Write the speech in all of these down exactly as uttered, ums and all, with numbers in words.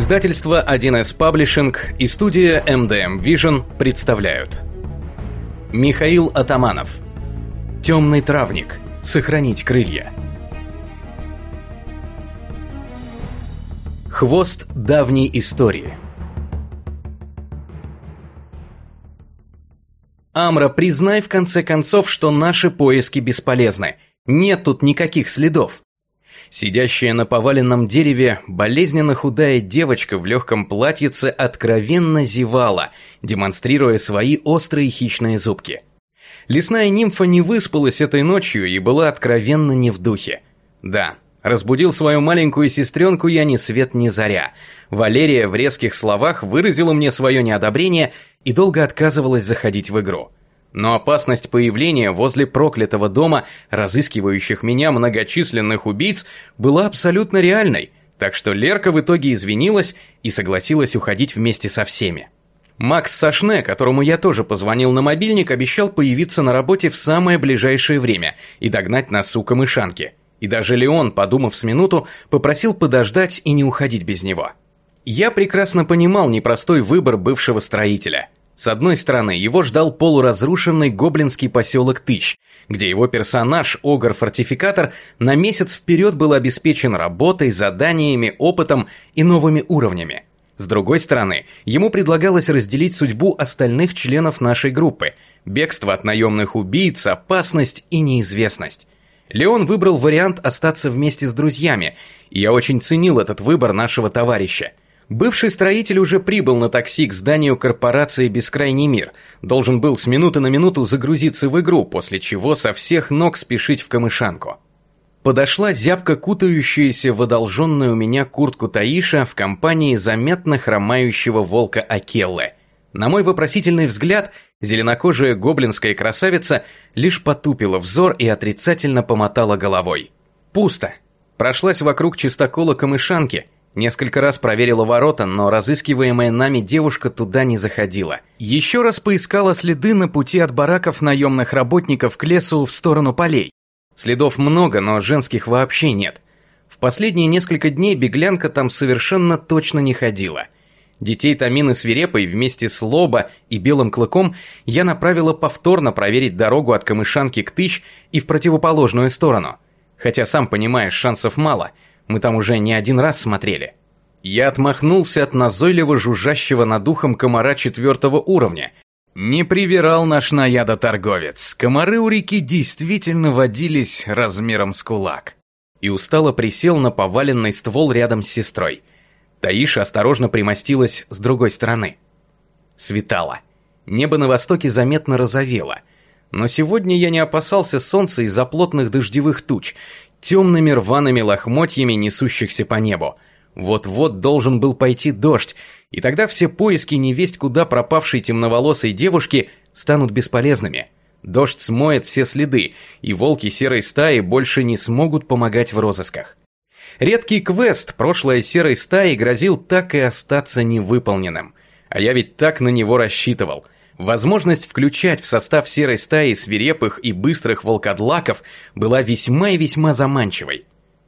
Издательство один эс Publishing и студия эм дэ эм Vision представляют. Михаил Атаманов. Темный травник. Сохранить крылья. Хвост давней истории. Амра, признай в конце концов, что наши поиски бесполезны. Нет тут никаких следов. Сидящая на поваленном дереве болезненно худая девочка в легком платьице откровенно зевала, демонстрируя свои острые хищные зубки. Лесная нимфа не выспалась этой ночью и была откровенно не в духе. Да, разбудил свою маленькую сестренку я ни свет ни заря. Валерия в резких словах выразила мне свое неодобрение и долго отказывалась заходить в игру. Но опасность появления возле проклятого дома, разыскивающих меня многочисленных убийц, была абсолютно реальной, так что Лерка в итоге извинилась и согласилась уходить вместе со всеми. Макс Сашне, которому я тоже позвонил на мобильник, обещал появиться на работе в самое ближайшее время и догнать нас у камышанки. И даже Леон, подумав с минуту, попросил подождать и не уходить без него. Я прекрасно понимал непростой выбор бывшего строителя. С одной стороны, его ждал полуразрушенный гоблинский поселок Тыч, где его персонаж, Огр-фортификатор, на месяц вперед был обеспечен работой, заданиями, опытом и новыми уровнями. С другой стороны, ему предлагалось разделить судьбу остальных членов нашей группы: бегство от наемных убийц, опасность и неизвестность. Леон выбрал вариант остаться вместе с друзьями, и я очень ценил этот выбор нашего товарища. Бывший строитель уже прибыл на такси к зданию корпорации «Бескрайний мир», должен был с минуты на минуту загрузиться в игру, после чего со всех ног спешить в камышанку. Подошла зябко кутающаяся в одолженную у меня куртку Таиша в компании заметно хромающего волка Акеллы. На мой вопросительный взгляд, зеленокожая гоблинская красавица лишь потупила взор и отрицательно помотала головой. Пусто. Прошлась вокруг чистокола камышанки, несколько раз проверила ворота, но разыскиваемая нами девушка туда не заходила. Еще раз поискала следы на пути от бараков наемных работников к лесу в сторону полей. Следов много, но женских вообще нет. В последние несколько дней беглянка там совершенно точно не ходила. Детей Тамины Свирепой вместе с Лоба и Белым Клыком я направила повторно проверить дорогу от камышанки к Тыч и в противоположную сторону. Хотя, сам понимаешь, шансов мало. Мы там уже не один раз смотрели. Я отмахнулся от назойливо жужжащего над ухом комара четвертого уровня. Не привирал наш наядоторговец. Комары у реки действительно водились размером с кулак. И устало присел на поваленный ствол рядом с сестрой. Таиша осторожно примостилась с другой стороны. Светало. Небо на востоке заметно розовело. Но сегодня я не опасался солнца из-за плотных дождевых туч, темными рваными лохмотьями, несущихся по небу. Вот-вот должен был пойти дождь, и тогда все поиски невесть куда пропавшей темноволосой девушки станут бесполезными. Дождь смоет все следы, и волки серой стаи больше не смогут помогать в розысках. Редкий квест прошлой серой стаи грозил так и остаться невыполненным. А я ведь так на него рассчитывал. Возможность включать в состав серой стаи свирепых и быстрых волкодлаков была весьма и весьма заманчивой.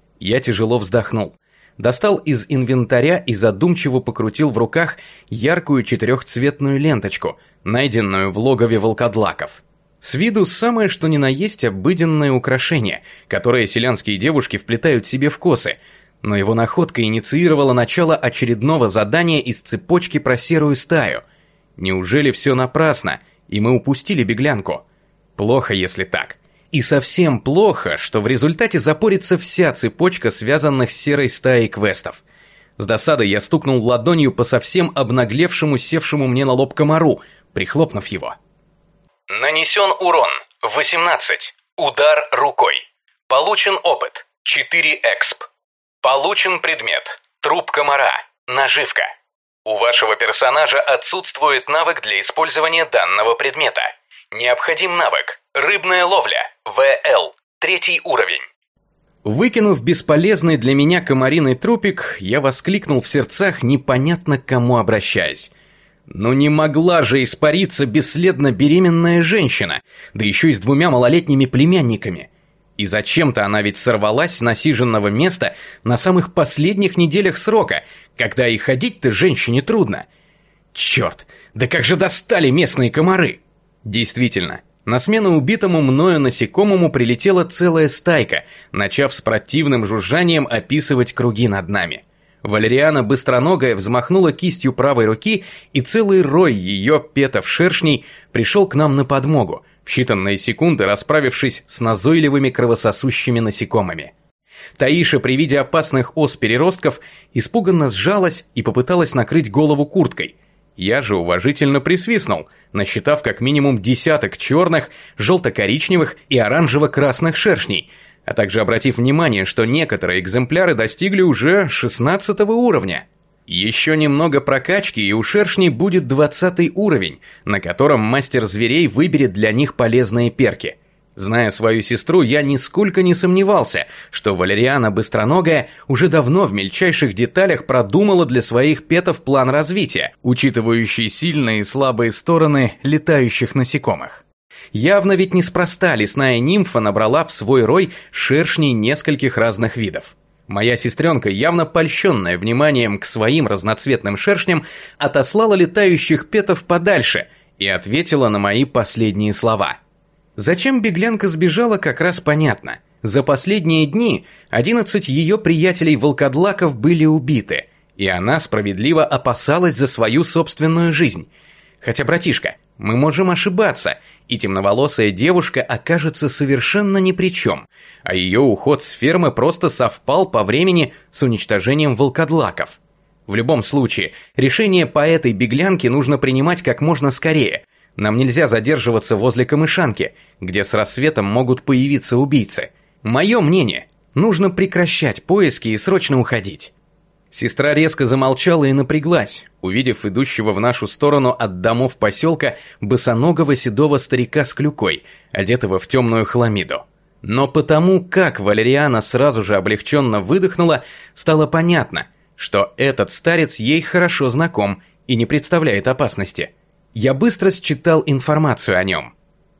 Я тяжело вздохнул, достал из инвентаря и задумчиво покрутил в руках яркую четырехцветную ленточку, найденную в логове волкодлаков. С виду самое что ни на есть обыденное украшение, которое селянские девушки вплетают себе в косы, но его находка инициировала начало очередного задания из цепочки про серую стаю. Неужели все напрасно, и мы упустили беглянку? Плохо, если так. И совсем плохо, что в результате запорится вся цепочка связанных с серой стаей квестов. С досадой я стукнул ладонью по совсем обнаглевшему, севшему мне на лоб комару, прихлопнув его. Нанесен урон восемнадцать. Удар рукой. Получен опыт четыре эксп. Получен предмет труп комара. Наживка. У вашего персонажа отсутствует навык для использования данного предмета. Необходим навык рыбная ловля. вэ эл. Третий уровень. Выкинув бесполезный для меня комариный трупик, я воскликнул в сердцах, непонятно к кому обращаясь. Но не могла же испариться бесследно беременная женщина, да еще и с двумя малолетними племянниками. И зачем-то она ведь сорвалась с насиженного места на самых последних неделях срока, когда и ходить-то женщине трудно. Черт, да как же достали местные комары! Действительно, на смену убитому мною насекомому прилетела целая стайка, начав с противным жужжанием описывать круги над нами. Валериана Быстроногая взмахнула кистью правой руки, и целый рой ее петов-шершней пришел к нам на подмогу, в считанные секунды расправившись с назойливыми кровососущими насекомыми. Таиша при виде опасных ос-переростков испуганно сжалась и попыталась накрыть голову курткой. Я же уважительно присвистнул, насчитав как минимум десяток черных, желто-коричневых и оранжево-красных шершней, а также обратив внимание, что некоторые экземпляры достигли уже шестнадцатого уровня. Еще немного прокачки, и у шершней будет двадцатый уровень, на котором мастер зверей выберет для них полезные перки. Зная свою сестру, я нисколько не сомневался, что Валериана Быстроногая уже давно в мельчайших деталях продумала для своих петов план развития, учитывающий сильные и слабые стороны летающих насекомых. Явно ведь неспроста лесная нимфа набрала в свой рой шершней нескольких разных видов. Моя сестренка, явно польщенная вниманием к своим разноцветным шершням, отослала летающих петов подальше и ответила на мои последние слова. Зачем беглянка сбежала, как раз понятно. За последние дни одиннадцать ее приятелей-волкодлаков были убиты, и она справедливо опасалась за свою собственную жизнь. Хотя, братишка, мы можем ошибаться, и темноволосая девушка окажется совершенно ни при чем, а ее уход с фермы просто совпал по времени с уничтожением волкодлаков. В любом случае, решение по этой беглянке нужно принимать как можно скорее. Нам нельзя задерживаться возле Камышанки, где с рассветом могут появиться убийцы. Мое мнение, нужно прекращать поиски и срочно уходить. Сестра резко замолчала и напряглась, увидев идущего в нашу сторону от домов поселка босоногого седого старика с клюкой, одетого в темную хламиду. Но потому, как Валериана сразу же облегченно выдохнула, стало понятно, что этот старец ей хорошо знаком и не представляет опасности. Я быстро считал информацию о нем.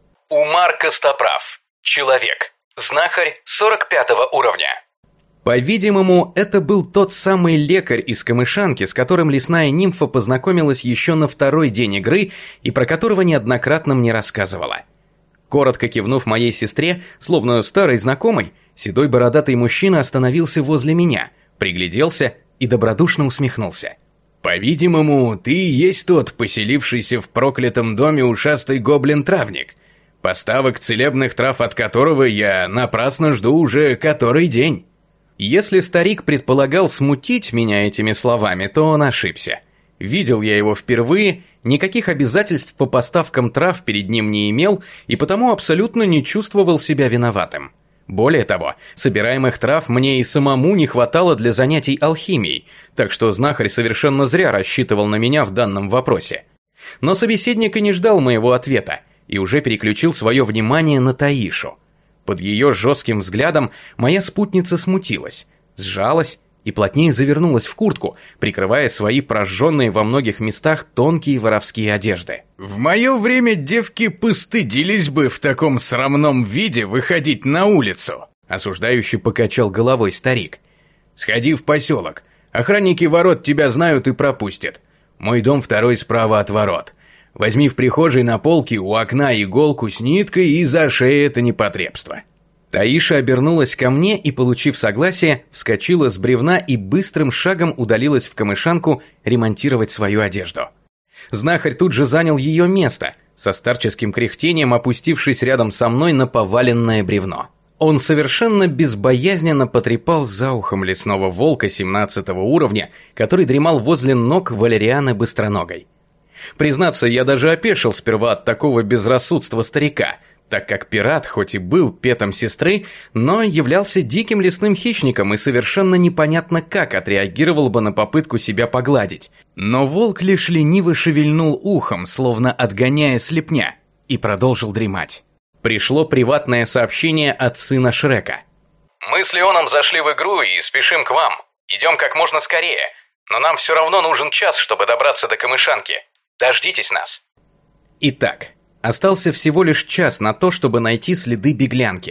Умар Костоправ. Человек. Знахарь сорок пятого уровня. По-видимому, это был тот самый лекарь из Камышанки, с которым лесная нимфа познакомилась еще на второй день игры и про которого неоднократно мне рассказывала. Коротко кивнув моей сестре, словно старый знакомый, седой бородатый мужчина остановился возле меня, пригляделся и добродушно усмехнулся. «По-видимому, ты и есть тот, поселившийся в проклятом доме ушастый гоблин-травник, поставок целебных трав от которого я напрасно жду уже который день». Если старик предполагал смутить меня этими словами, то он ошибся. Видел я его впервые, никаких обязательств по поставкам трав перед ним не имел и потому абсолютно не чувствовал себя виноватым. Более того, собираемых трав мне и самому не хватало для занятий алхимией, так что знахарь совершенно зря рассчитывал на меня в данном вопросе. Но собеседник и не ждал моего ответа и уже переключил свое внимание на Таишу. Под ее жестким взглядом моя спутница смутилась, сжалась и плотнее завернулась в куртку, прикрывая свои прожженные во многих местах тонкие воровские одежды. «В мое время девки постыдились бы в таком срамном виде выходить на улицу», осуждающе покачал головой старик. «Сходи в поселок, охранники ворот тебя знают и пропустят. Мой дом второй справа от ворот. Возьми в прихожей на полке у окна иголку с ниткой и зашей это непотребство». Таиша обернулась ко мне и, получив согласие, вскочила с бревна и быстрым шагом удалилась в Камышанку ремонтировать свою одежду. Знахарь тут же занял ее место, со старческим кряхтением опустившись рядом со мной на поваленное бревно. Он совершенно безбоязненно потрепал за ухом лесного волка семнадцатого уровня, который дремал возле ног Валерианы Быстроногой. Признаться, я даже опешил сперва от такого безрассудства старика, так как пират хоть и был петом сестры, но являлся диким лесным хищником и совершенно непонятно как отреагировал бы на попытку себя погладить. Но волк лишь лениво шевельнул ухом, словно отгоняя слепня, и продолжил дремать. Пришло приватное сообщение от сына Шрека. «Мы с Леоном зашли в игру и спешим к вам. Идем как можно скорее, но нам все равно нужен час, чтобы добраться до Камышанки. Дождитесь нас». Итак, остался всего лишь час на то, чтобы найти следы беглянки.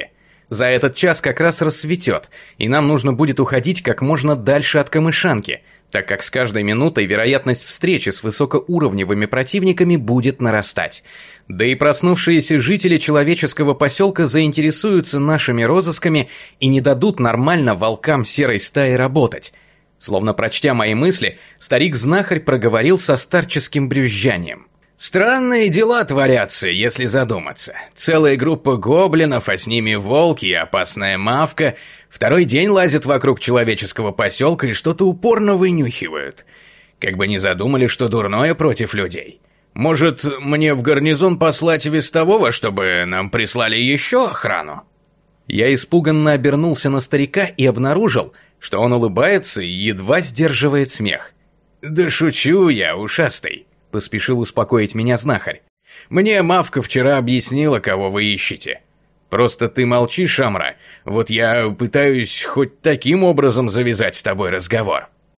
За этот час как раз рассветет, и нам нужно будет уходить как можно дальше от Камышанки, так как с каждой минутой вероятность встречи с высокоуровневыми противниками будет нарастать. Да и проснувшиеся жители человеческого поселка заинтересуются нашими розысками и не дадут нормально волкам серой стаи работать. Словно прочтя мои мысли, старик-знахарь проговорил со старческим брюзжанием. «Странные дела творятся, если задуматься. Целая группа гоблинов, а с ними волки и опасная мавка, второй день лазят вокруг человеческого поселка и что-то упорно вынюхивают. Как бы не задумали, что дурное против людей. Может, мне в гарнизон послать вестового, чтобы нам прислали еще охрану?» Я испуганно обернулся на старика и обнаружил, что он улыбается и едва сдерживает смех. «Да шучу я, ушастый», — поспешил успокоить меня знахарь. «Мне мавка вчера объяснила, кого вы ищете. Просто ты молчишь, Амра, вот я пытаюсь хоть таким образом завязать с тобой разговор».